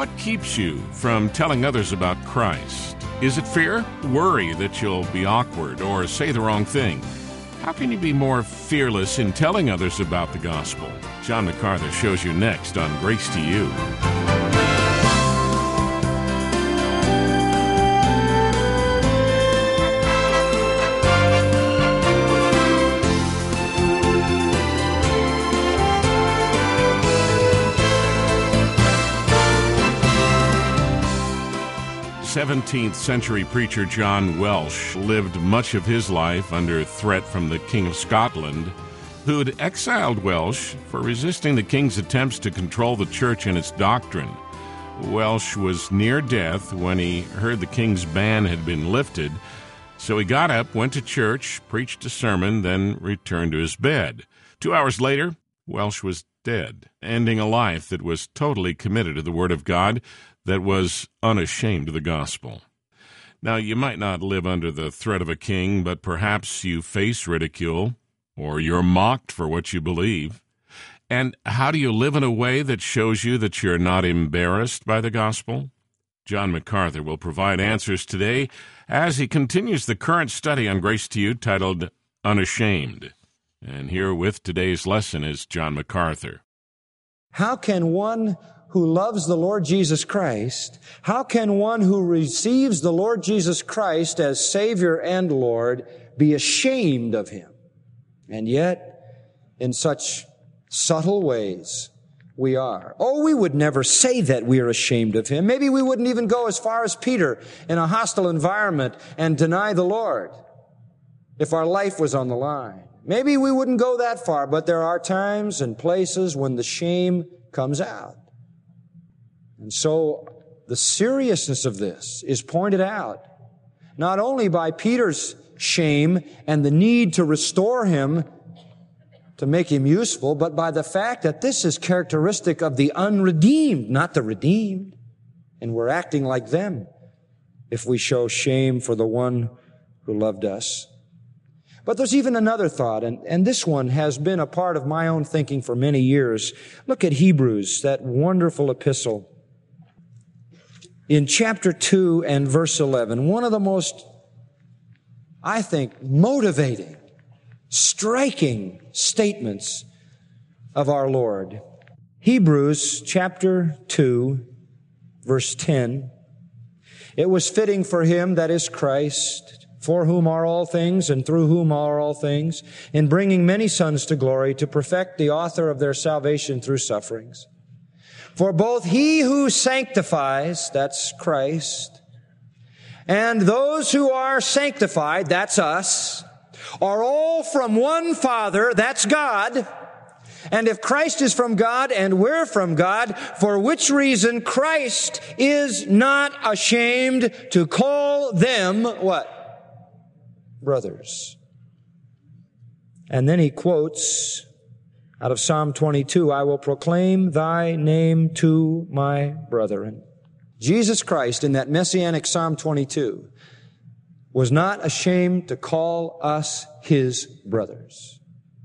What keeps you from telling others about Christ? Is it fear? Worry that you'll be awkward or say the wrong thing? How can you be more fearless in telling others about the gospel? John MacArthur shows you next on Grace to You. The 17th century preacher John Welsh lived much of his life under threat from the King of Scotland, who had exiled Welsh for resisting the king's attempts to control the church and its doctrine. Welsh was near death when he heard the king's ban had been lifted, so he got up, went to church, preached a sermon, then returned to his bed. 2 hours later, Welsh was dead, ending a life that was totally committed to the Word of God, that was unashamed of the gospel. Now, you might not live under the threat of a king, but perhaps you face ridicule, or you're mocked for what you believe. And how do you live in a way that shows you that you're not embarrassed by the gospel? John MacArthur will provide answers today as he continues the current study on Grace to You titled Unashamed. And here with today's lesson is John MacArthur. How can one who loves the Lord Jesus Christ, how can one who receives the Lord Jesus Christ as Savior and Lord be ashamed of Him? And yet, in such subtle ways, we are. Oh, we would never say that we are ashamed of Him. Maybe we wouldn't even go as far as Peter in a hostile environment and deny the Lord if our life was on the line. Maybe we wouldn't go that far, but there are times and places when the shame comes out. And so the seriousness of this is pointed out not only by Peter's shame and the need to restore him to make him useful, but by the fact that this is characteristic of the unredeemed, not the redeemed. And we're acting like them if we show shame for the one who loved us. But there's even another thought, and this one has been a part of my own thinking for many years. Look at Hebrews, that wonderful epistle. In chapter 2 and verse 11, one of the most, I think, motivating, striking statements of our Lord. Hebrews chapter 2, verse 10. It was fitting for Him, that is Christ, for whom are all things and through whom are all things, in bringing many sons to glory, to perfect the author of their salvation through sufferings. For both He who sanctifies, that's Christ, and those who are sanctified, that's us, are all from one Father, that's God. And if Christ is from God and we're from God, for which reason Christ is not ashamed to call them, what? Brothers. And then he quotes out of Psalm 22, I will proclaim thy name to my brethren. Jesus Christ in that messianic Psalm 22 was not ashamed to call us His brothers.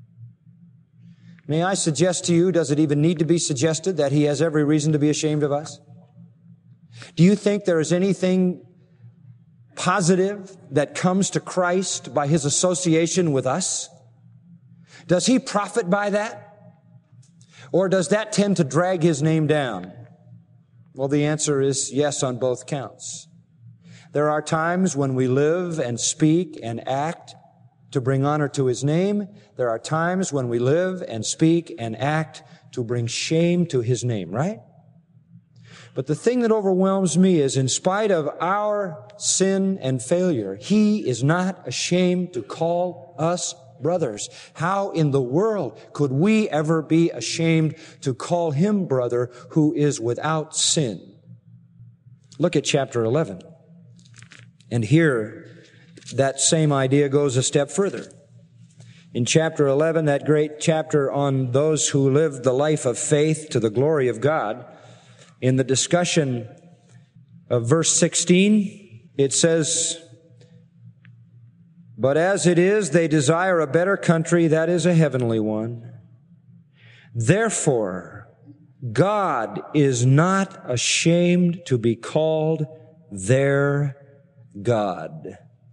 May I suggest to you, does it even need to be suggested that He has every reason to be ashamed of us? Do you think there is anything positive that comes to Christ by His association with us? Does He profit by that? Or does that tend to drag His name down? Well, the answer is yes on both counts. There are times when we live and speak and act to bring honor to His name. There are times when we live and speak and act to bring shame to His name, right? But the thing that overwhelms me is, in spite of our sin and failure, He is not ashamed to call us brothers. How in the world could we ever be ashamed to call Him brother who is without sin? Look at chapter 11. And here, that same idea goes a step further. In chapter 11, that great chapter on those who live the life of faith to the glory of God, in the discussion of verse 16, it says, but as it is, they desire a better country, that is a heavenly one. Therefore, God is not ashamed to be called their God.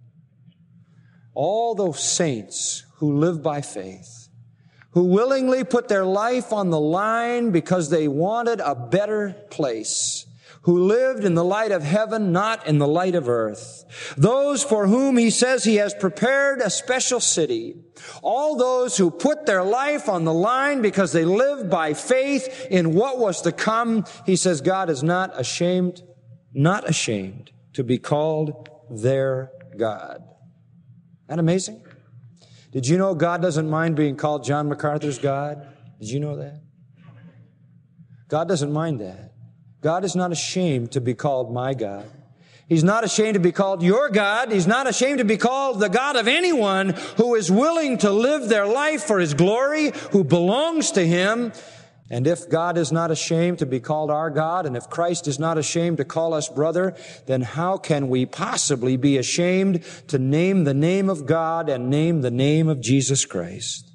All those saints who live by faith, who willingly put their life on the line because they wanted a better place, who lived in the light of heaven, not in the light of earth. Those for whom he says he has prepared a special city. All those who put their life on the line because they lived by faith in what was to come. He says God is not ashamed to be called their God. Isn't that amazing? Did you know God doesn't mind being called John MacArthur's God? Did you know that? God doesn't mind that. God is not ashamed to be called my God. He's not ashamed to be called your God. He's not ashamed to be called the God of anyone who is willing to live their life for His glory, who belongs to Him. And if God is not ashamed to be called our God, and if Christ is not ashamed to call us brother, then how can we possibly be ashamed to name the name of God and name the name of Jesus Christ?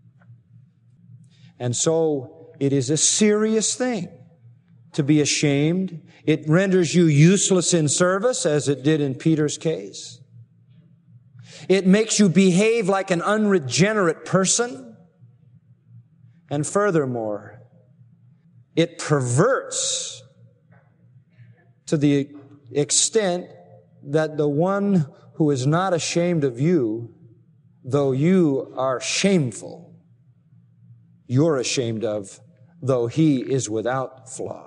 And so it is a serious thing to be ashamed. It renders you useless in service, as it did in Peter's case. It makes you behave like an unregenerate person. And furthermore, it perverts to the extent that the one who is not ashamed of you, though you are shameful, you're ashamed of, though he is without flaw.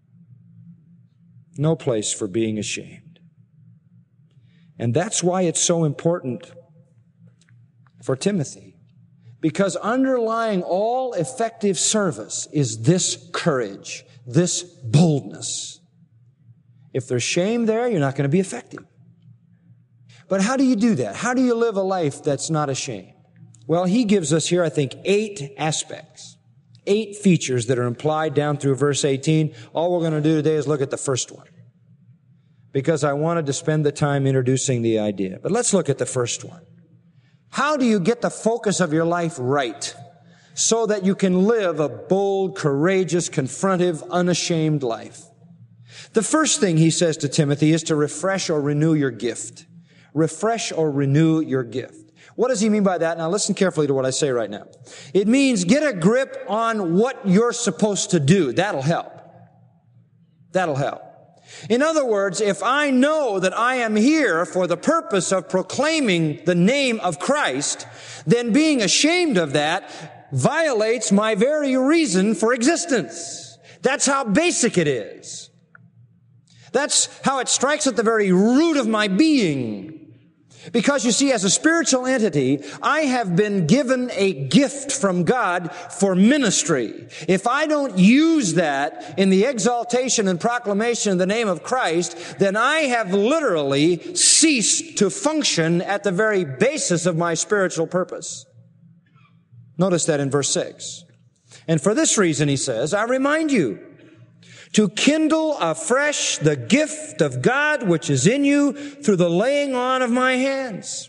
No place for being ashamed. And that's why it's so important for Timothy. Because underlying all effective service is this courage, this boldness. If there's shame there, you're not going to be effective. But how do you do that? How do you live a life that's not ashamed? Well, he gives us here, I think, 8 aspects. 8 features that are implied down through verse 18. All we're going to do today is look at the first one, because I wanted to spend the time introducing the idea. But let's look at the first one. How do you get the focus of your life right so that you can live a bold, courageous, confrontive, unashamed life? The first thing he says to Timothy is to refresh or renew your gift. Refresh or renew your gift. What does he mean by that? Now listen carefully to what I say right now. It means get a grip on what you're supposed to do. That'll help. That'll help. In other words, if I know that I am here for the purpose of proclaiming the name of Christ, then being ashamed of that violates my very reason for existence. That's how basic it is. That's how it strikes at the very root of my being. Because you see, as a spiritual entity, I have been given a gift from God for ministry. If I don't use that in the exaltation and proclamation of the name of Christ, then I have literally ceased to function at the very basis of my spiritual purpose. Notice that in verse 6. And for this reason, he says, I remind you to kindle afresh the gift of God which is in you through the laying on of my hands.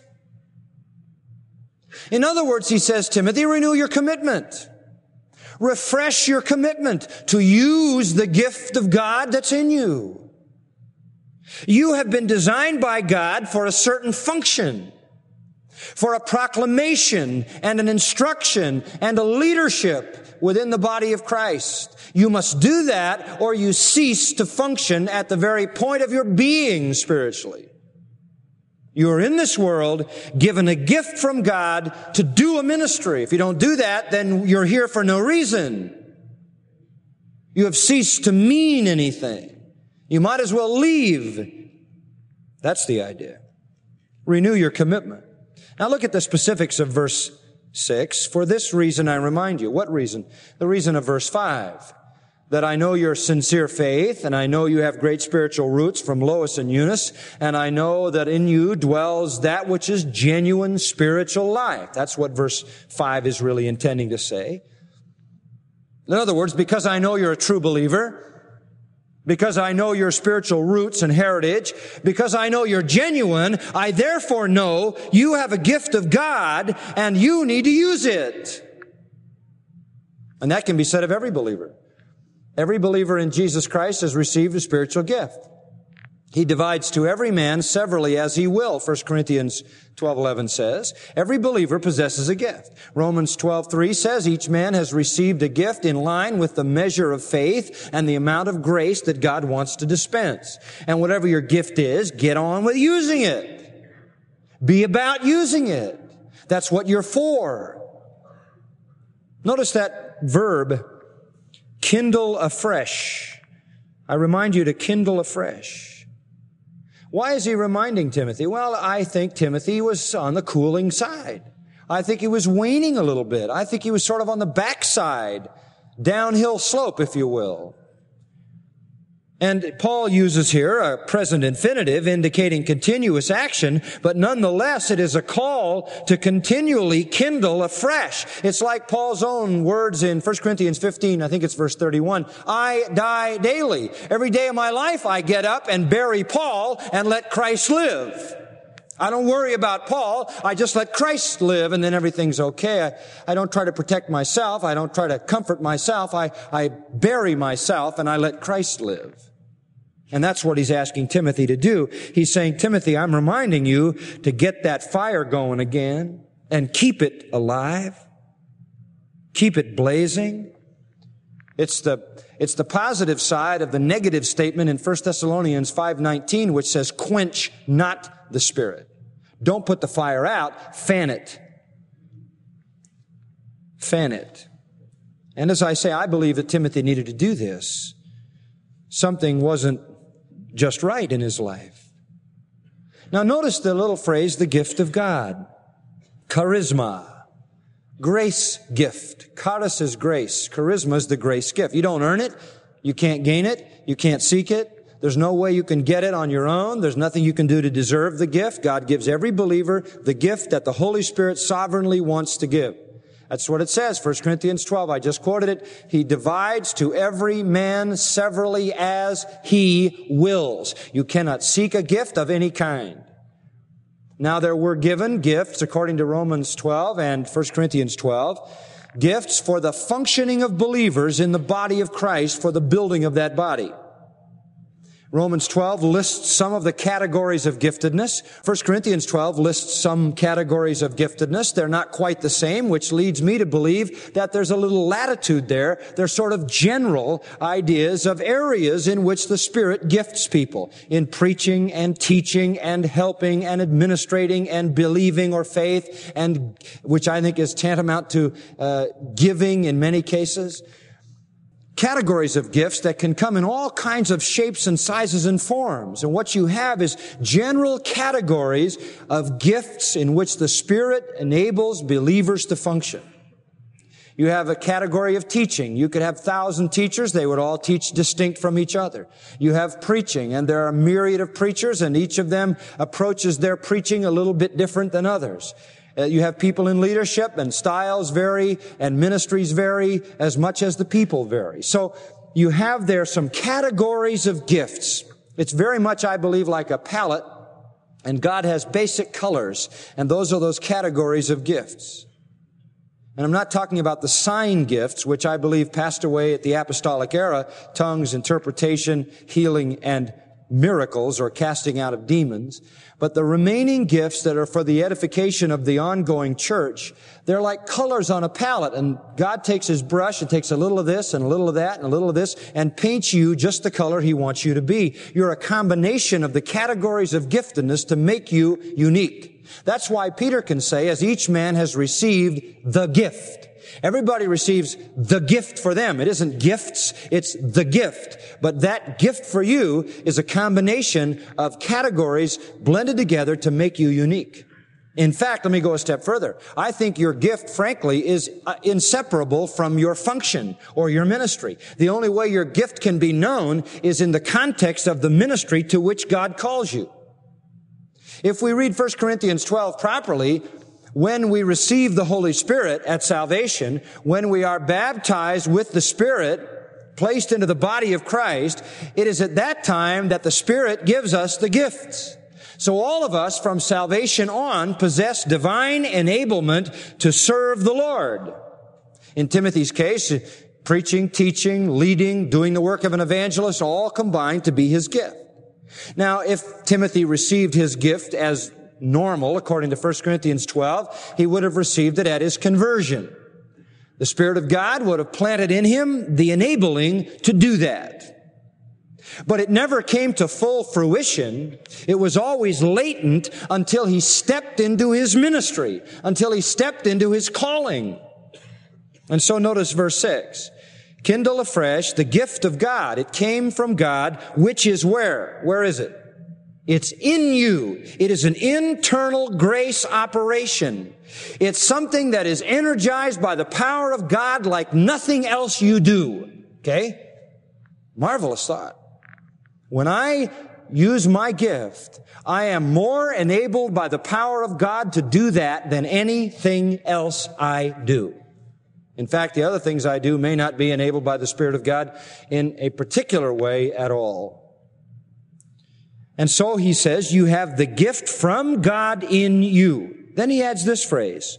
In other words, he says, Timothy, renew your commitment. Refresh your commitment to use the gift of God that's in you. You have been designed by God for a certain function, for a proclamation and an instruction and a leadership within the body of Christ. You must do that or you cease to function at the very point of your being spiritually. You are in this world given a gift from God to do a ministry. If you don't do that, then you're here for no reason. You have ceased to mean anything. You might as well leave. That's the idea. Renew your commitment. Now look at the specifics of verse 6. For this reason I remind you. What reason? The reason of verse 5. That I know your sincere faith, and I know you have great spiritual roots from Lois and Eunice, and I know that in you dwells that which is genuine spiritual life. That's what verse 5 is really intending to say. In other words, because I know you're a true believer, because I know your spiritual roots and heritage, because I know you're genuine, I therefore know you have a gift of God, and you need to use it. And that can be said of every believer. Every believer in Jesus Christ has received a spiritual gift. He divides to every man severally as he will, 1 Corinthians 12:11 says. Every believer possesses a gift. Romans 12:3 says each man has received a gift in line with the measure of faith and the amount of grace that God wants to dispense. And whatever your gift is, get on with using it. Be about using it. That's what you're for. Notice that verb, kindle afresh. I remind you to kindle afresh. Why is he reminding Timothy? Well, I think Timothy was on the cooling side. I think he was waning a little bit. I think he was sort of on the backside, downhill slope, if you will. And Paul uses here a present infinitive indicating continuous action, but nonetheless it is a call to continually kindle afresh. It's like Paul's own words in 1 Corinthians 15, I think it's verse 31. I die daily. Every day of my life I get up and bury Paul and let Christ live. I don't worry about Paul. I just let Christ live and then everything's okay. I don't try to protect myself. I don't try to comfort myself. I bury myself and I let Christ live. And that's what he's asking Timothy to do. He's saying, Timothy, I'm reminding you to get that fire going again and keep it alive. Keep it blazing. It's the positive side of the negative statement in 1 Thessalonians 5:19, which says, quench not the Spirit. Don't put the fire out, fan it. Fan it. And as I say, I believe that Timothy needed to do this. Something wasn't just right in his life. Now notice the little phrase, the gift of God. Charisma. Grace gift. Charis is grace. Charisma is the grace gift. You don't earn it. You can't gain it. You can't seek it. There's no way you can get it on your own. There's nothing you can do to deserve the gift. God gives every believer the gift that the Holy Spirit sovereignly wants to give. That's what it says, 1 Corinthians 12. I just quoted it. He divides to every man severally as he wills. You cannot seek a gift of any kind. Now there were given gifts, according to Romans 12 and 1 Corinthians 12, gifts for the functioning of believers in the body of Christ for the building of that body. Romans 12 lists some of the categories of giftedness. 1 Corinthians 12 lists some categories of giftedness. They're not quite the same, which leads me to believe that there's a little latitude there. They're sort of general ideas of areas in which the Spirit gifts people in preaching and teaching and helping and administrating and believing or faith, and which I think is tantamount to giving in many cases. Categories of gifts that can come in all kinds of shapes and sizes and forms. And what you have is general categories of gifts in which the Spirit enables believers to function. You have a category of teaching. You could have 1,000 teachers. They would all teach distinct from each other. You have preaching, and there are a myriad of preachers, and each of them approaches their preaching a little bit different than others. You have people in leadership, and styles vary, and ministries vary as much as the people vary. So you have there some categories of gifts. It's very much, I believe, like a palette, and God has basic colors, and those are those categories of gifts. And I'm not talking about the sign gifts, which I believe passed away at the apostolic era, tongues, interpretation, healing, and miracles or casting out of demons. But the remaining gifts that are for the edification of the ongoing church, they're like colors on a palette, and God takes His brush and takes a little of this and a little of that and a little of this and paints you just the color He wants you to be. You're a combination of the categories of giftedness to make you unique. That's why Peter can say, as each man has received the gift. Everybody receives the gift for them. It isn't gifts, it's the gift. But that gift for you is a combination of categories blended together to make you unique. In fact, let me go a step further. I think your gift, frankly, is inseparable from your function or your ministry. The only way your gift can be known is in the context of the ministry to which God calls you. If we read 1 Corinthians 12 properly, when we receive the Holy Spirit at salvation, when we are baptized with the Spirit, placed into the body of Christ, it is at that time that the Spirit gives us the gifts. So all of us from salvation on possess divine enablement to serve the Lord. In Timothy's case, preaching, teaching, leading, doing the work of an evangelist, all combined to be his gift. Now, if Timothy received his gift as normal, according to 1 Corinthians 12, he would have received it at his conversion. The Spirit of God would have planted in him the enabling to do that. But it never came to full fruition. It was always latent until he stepped into his ministry, until he stepped into his calling. And so notice verse 6. Kindle afresh the gift of God. It came from God, which is where? Where is it? It's in you. It is an internal grace operation. It's something that is energized by the power of God like nothing else you do. Okay? Marvelous thought. When I use my gift, I am more enabled by the power of God to do that than anything else I do. In fact, the other things I do may not be enabled by the Spirit of God in a particular way at all. And so he says, you have the gift from God in you. Then he adds this phrase,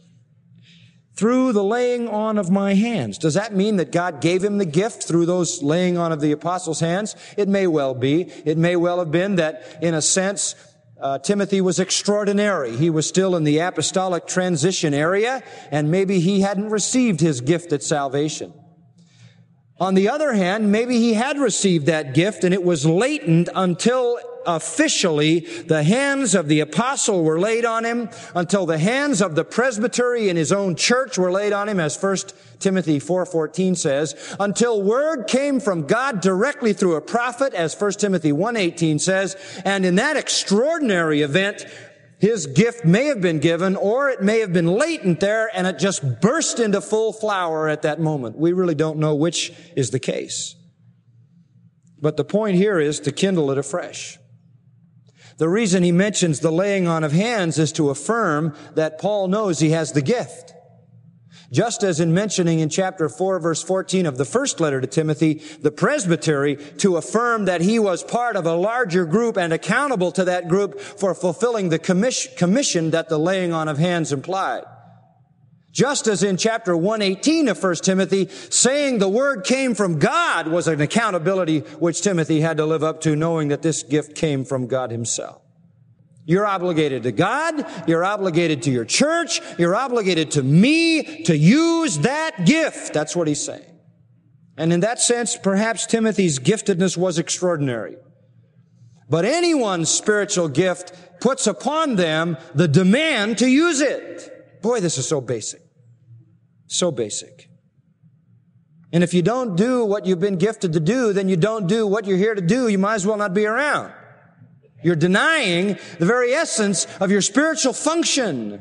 through the laying on of my hands. Does that mean that God gave him the gift through those laying on of the apostles' hands? It may well be. It may well have been that, in a sense, Timothy was extraordinary. He was still in the apostolic transition area, and maybe he hadn't received his gift at salvation. On the other hand, maybe he had received that gift and it was latent until officially the hands of the apostle were laid on him, until the hands of the presbytery in his own church were laid on him, as 1 Timothy 4:14 says, until word came from God directly through a prophet, as 1 Timothy 1:18 says, and in that extraordinary event, his gift may have been given, or it may have been latent there, and it just burst into full flower at that moment. We really don't know which is the case. But the point here is to kindle it afresh. The reason he mentions the laying on of hands is to affirm that Paul knows he has the gift. Just as in mentioning in chapter 4, verse 14 of the first letter to Timothy, the presbytery, to affirm that he was part of a larger group and accountable to that group for fulfilling the commission that the laying on of hands implied. Just as in chapter 1:18 of 1 Timothy, saying the word came from God was an accountability which Timothy had to live up to, knowing that this gift came from God himself. You're obligated to God, you're obligated to your church, you're obligated to me to use that gift. That's what he's saying. And in that sense, perhaps Timothy's giftedness was extraordinary. But anyone's spiritual gift puts upon them the demand to use it. Boy, this is so basic. So basic. And if you don't do what you've been gifted to do, then you don't do what you're here to do. You might as well not be around. You're denying the very essence of your spiritual function.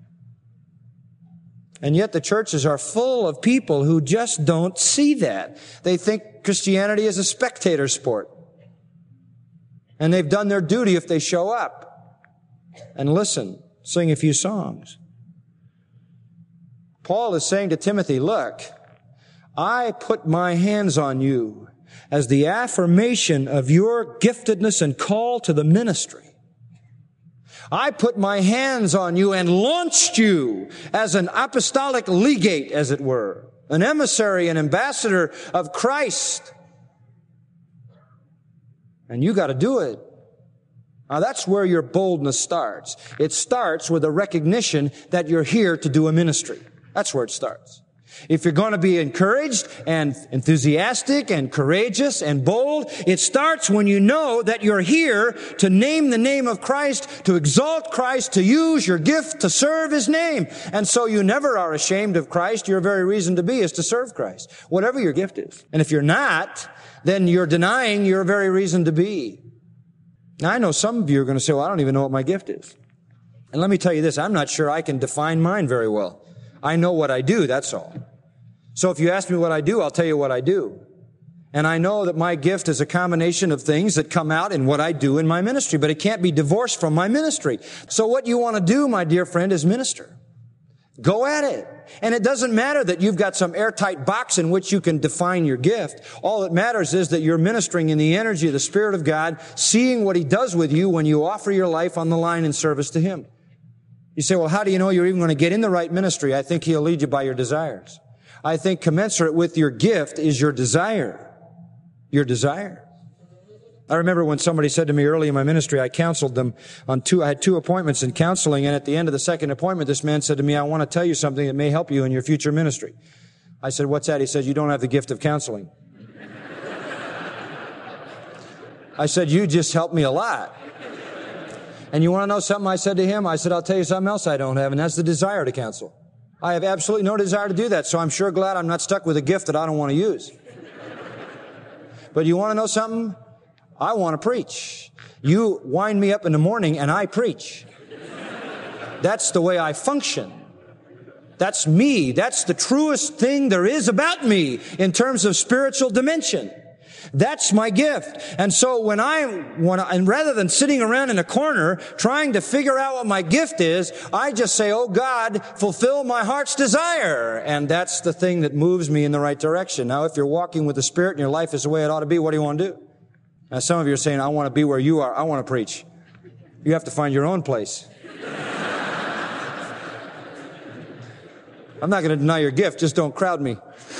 And yet the churches are full of people who just don't see that. They think Christianity is a spectator sport. And they've done their duty if they show up and listen, sing a few songs. Paul is saying to Timothy, look, I put my hands on you as the affirmation of your giftedness and call to the ministry. I put my hands on you and launched you as an apostolic legate, as it were, an emissary, an ambassador of Christ. And you got to do it. Now that's where your boldness starts. It starts with a recognition that you're here to do a ministry. That's where it starts. If you're going to be encouraged and enthusiastic and courageous and bold, it starts when you know that you're here to name the name of Christ, to exalt Christ, to use your gift to serve His name. And so you never are ashamed of Christ. Your very reason to be is to serve Christ, whatever your gift is. And if you're not, then you're denying your very reason to be. Now, I know some of you are going to say, well, I don't even know what my gift is. And let me tell you this, I'm not sure I can define mine very well. I know what I do, that's all. So if you ask me what I do, I'll tell you what I do. And I know that my gift is a combination of things that come out in what I do in my ministry, but it can't be divorced from my ministry. So what you want to do, my dear friend, is minister. Go at it. And it doesn't matter that you've got some airtight box in which you can define your gift. All that matters is that you're ministering in the energy of the Spirit of God, seeing what He does with you when you offer your life on the line in service to Him. You say, well, how do you know you're even going to get in the right ministry? I think He'll lead you by your desires. I think commensurate with your gift is your desire. Your desire. I remember when somebody said to me early in my ministry, I counseled them I had 2 appointments in counseling, and at the end of the second appointment, this man said to me, I want to tell you something that may help you in your future ministry. I said, what's that? He said, you don't have the gift of counseling. I said, you just helped me a lot. And you want to know something I said to him? I said, I'll tell you something else I don't have, and that's the desire to counsel. I have absolutely no desire to do that, so I'm sure glad I'm not stuck with a gift that I don't want to use. But you want to know something? I want to preach. You wind me up in the morning and I preach. That's the way I function. That's me. That's the truest thing there is about me in terms of spiritual dimension. That's my gift. And so and rather than sitting around in a corner trying to figure out what my gift is, I just say, oh God, fulfill my heart's desire. And that's the thing that moves me in the right direction. Now, if you're walking with the Spirit and your life is the way it ought to be, what do you want to do? Now, some of you are saying, I want to be where you are. I want to preach. You have to find your own place. I'm not going to deny your gift. Just don't crowd me.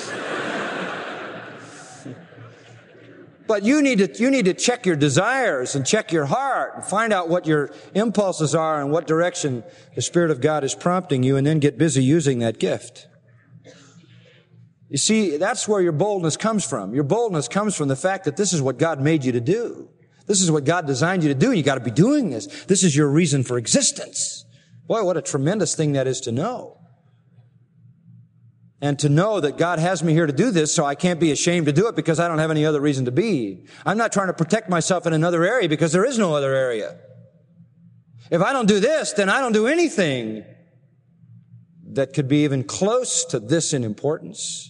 But you need to check your desires and check your heart and find out what your impulses are and what direction the Spirit of God is prompting you, and then get busy using that gift. You see, that's where your boldness comes from. Your boldness comes from the fact that this is what God made you to do. This is what God designed you to do, and you got to be doing this. This is your reason for existence. Boy, what a tremendous thing that is to know. And to know that God has me here to do this, so I can't be ashamed to do it because I don't have any other reason to be. I'm not trying to protect myself in another area because there is no other area. If I don't do this, then I don't do anything that could be even close to this in importance.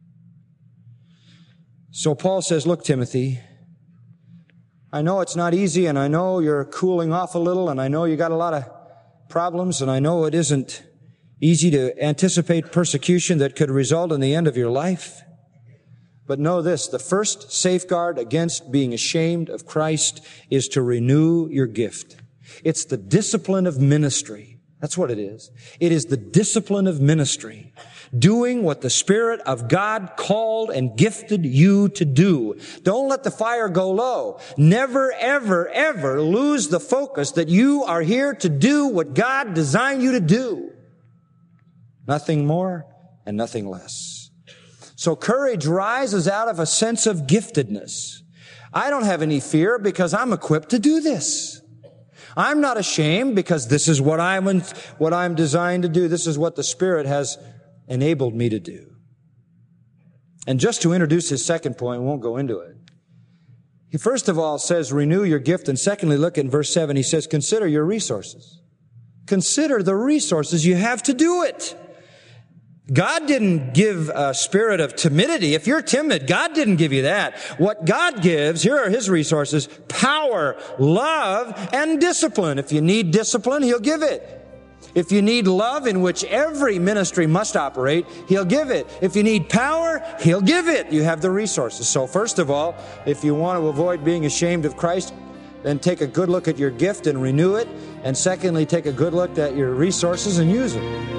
So Paul says, look, Timothy, I know it's not easy, and I know you're cooling off a little, and I know you got a lot of problems, and I know it isn't easy to anticipate persecution that could result in the end of your life. But know this, the first safeguard against being ashamed of Christ is to renew your gift. It's the discipline of ministry. That's what it is. It is the discipline of ministry. Doing what the Spirit of God called and gifted you to do. Don't let the fire go low. Never, ever, ever lose the focus that you are here to do what God designed you to do. Nothing more and nothing less. So courage rises out of a sense of giftedness. I don't have any fear because I'm equipped to do this. I'm not ashamed because this is what I'm designed to do. This is what the Spirit has enabled me to do. And just to introduce his second point, we won't go into it. He first of all says, renew your gift. And secondly, look in verse 7. He says, consider your resources. Consider the resources you have to do it. God didn't give a spirit of timidity. If you're timid, God didn't give you that. What God gives, here are his resources: power, love, and discipline. If you need discipline, he'll give it. If you need love, in which every ministry must operate, he'll give it. If you need power, he'll give it. You have the resources. So first of all, if you want to avoid being ashamed of Christ, then take a good look at your gift and renew it. And secondly, take a good look at your resources and use them.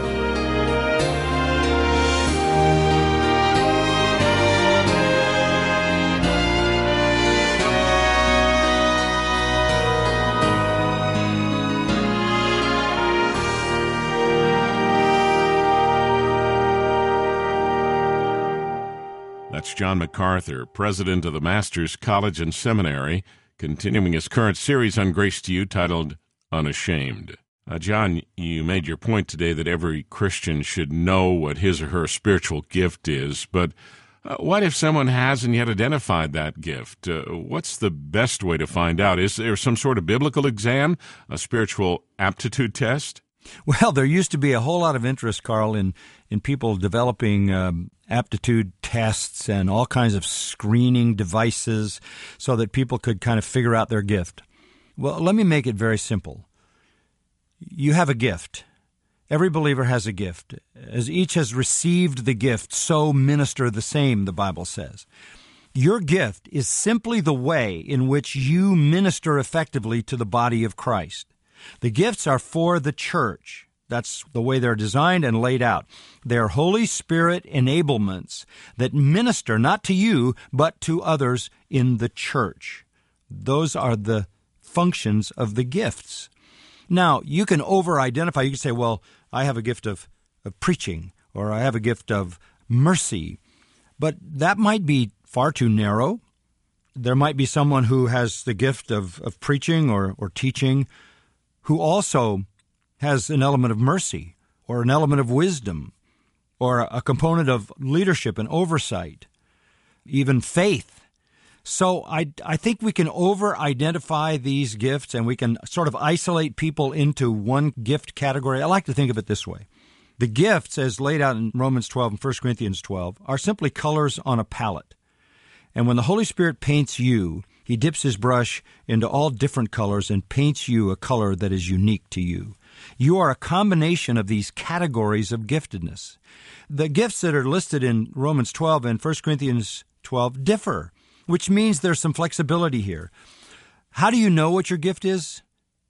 That's John MacArthur, president of the Masters College and Seminary, continuing his current series on Grace to You titled Unashamed. John, you made your point today that every Christian should know what his or her spiritual gift is, but what if someone hasn't yet identified that gift? What's the best way to find out? Is there some sort of biblical exam, a spiritual aptitude test? Well, there used to be a whole lot of interest, Carl, in people developing aptitude tests and all kinds of screening devices so that people could kind of figure out their gift. Well, let me make it very simple. You have a gift. Every believer has a gift. As each has received the gift, so minister the same, the Bible says. Your gift is simply the way in which you minister effectively to the body of Christ. The gifts are for the church. That's the way they're designed and laid out. They're Holy Spirit enablements that minister not to you, but to others in the church. Those are the functions of the gifts. Now, you can over-identify. You can say, well, I have a gift of preaching, or I have a gift of mercy. But that might be far too narrow. There might be someone who has the gift of preaching or teaching who also has an element of mercy or an element of wisdom or a component of leadership and oversight, even faith. So I think we can over-identify these gifts and we can sort of isolate people into one gift category. I like to think of it this way. The gifts, as laid out in Romans 12 and 1 Corinthians 12, are simply colors on a palette. And when the Holy Spirit paints you, He dips His brush into all different colors and paints you a color that is unique to you. You are a combination of these categories of giftedness. The gifts that are listed in Romans 12 and 1 Corinthians 12 differ, which means there's some flexibility here. How do you know what your gift is?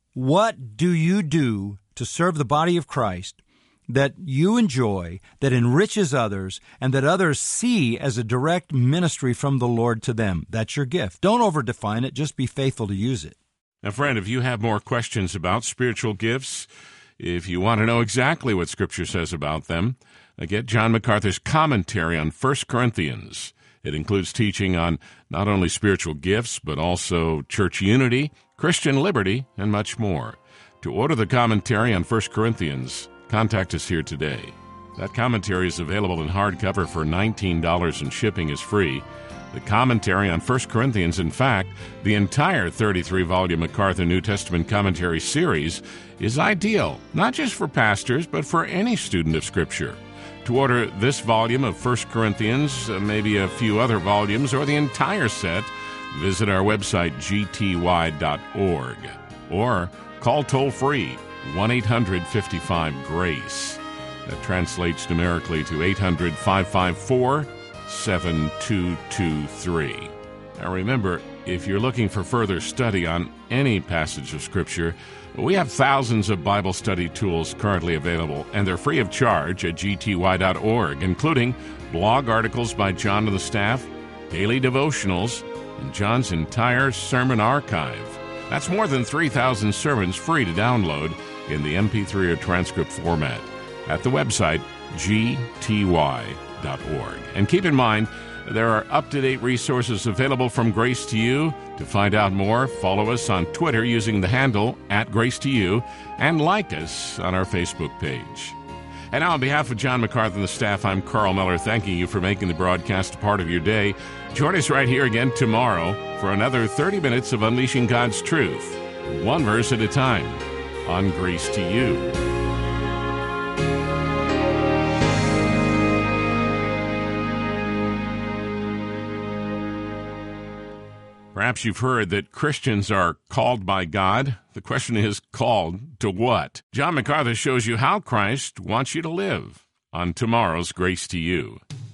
What do you do to serve the body of Christ that you enjoy, that enriches others, and that others see as a direct ministry from the Lord to them? That's your gift. Don't overdefine it. Just be faithful to use it. Now, friend, if you have more questions about spiritual gifts, if you want to know exactly what Scripture says about them, get John MacArthur's commentary on 1 Corinthians. It includes teaching on not only spiritual gifts, but also church unity, Christian liberty, and much more. To order the commentary on 1 Corinthians, contact us here today. That commentary is available in hardcover for $19 and shipping is free. The commentary on 1 Corinthians, in fact, the entire 33-volume MacArthur New Testament commentary series, is ideal, not just for pastors, but for any student of Scripture. To order this volume of 1 Corinthians, maybe a few other volumes, or the entire set, visit our website, gty.org, or call toll-free 1-800-55-GRACE. That translates numerically to 800-554-7223. Now remember, if you're looking for further study on any passage of Scripture, we have thousands of Bible study tools currently available, and they're free of charge at gty.org, including blog articles by John and the staff, daily devotionals, and John's entire sermon archive. That's more than 3,000 sermons free to download in the MP3 or transcript format at the website gty.org. And keep in mind, there are up-to-date resources available from Grace to You. To find out more, follow us on Twitter using the handle @GraceToYou and like us on our Facebook page. And now on behalf of John MacArthur and the staff, I'm Carl Miller, thanking you for making the broadcast a part of your day. Join us right here again tomorrow for another 30 minutes of Unleashing God's Truth, one verse at a time, on Grace to You. Perhaps you've heard that Christians are called by God. The question is, called to what? John MacArthur shows you how Christ wants you to live on tomorrow's Grace to You.